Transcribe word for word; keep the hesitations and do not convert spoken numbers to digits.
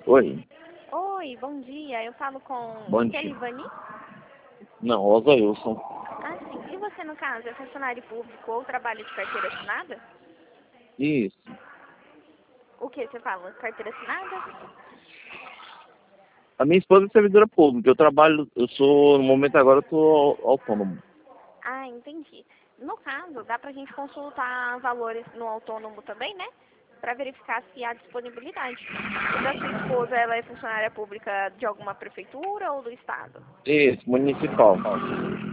Oi, Oi, bom dia. Eu falo com bom dia. Kelivani? Não, Rosa Wilson. Ah, sim. E você, no caso, é funcionário público ou trabalha de carteira assinada? Isso. O que você fala? Carteira assinada? A minha esposa é servidora pública. Eu trabalho, eu sou, no momento agora, eu tô autônomo. Ah, entendi. No caso, dá pra gente consultar valores no autônomo também, né? Pra verificar se há disponibilidade. O da sua esposa, ela é funcionária pública de alguma prefeitura ou do estado? Isso, municipal.